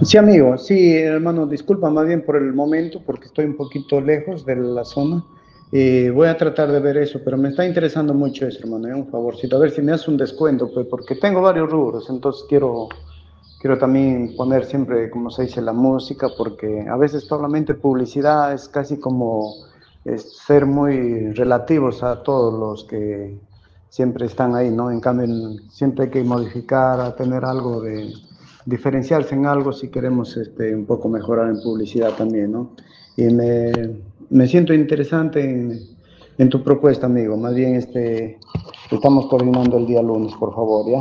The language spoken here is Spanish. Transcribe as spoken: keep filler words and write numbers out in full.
Sí, amigo, sí, hermano, disculpa más bien por el momento porque estoy un poquito lejos de la zona. Eh, voy a tratar de ver eso, pero me está interesando mucho eso, hermano, eh, un favorcito, a ver si me hace un descuento, pues, porque tengo varios rubros, entonces quiero, quiero también poner siempre, como se dice, la música, porque a veces solamente publicidad es casi como es, ser muy relativos a todos los que siempre están ahí, ¿no? En cambio, siempre hay que modificar, a tener algo de diferenciarse en algo si queremos este, un poco mejorar en publicidad también, ¿no? Y me, me siento interesante en, en, tu propuesta, amigo. Más bien, este, estamos coordinando el día lunes, por favor, ¿ya?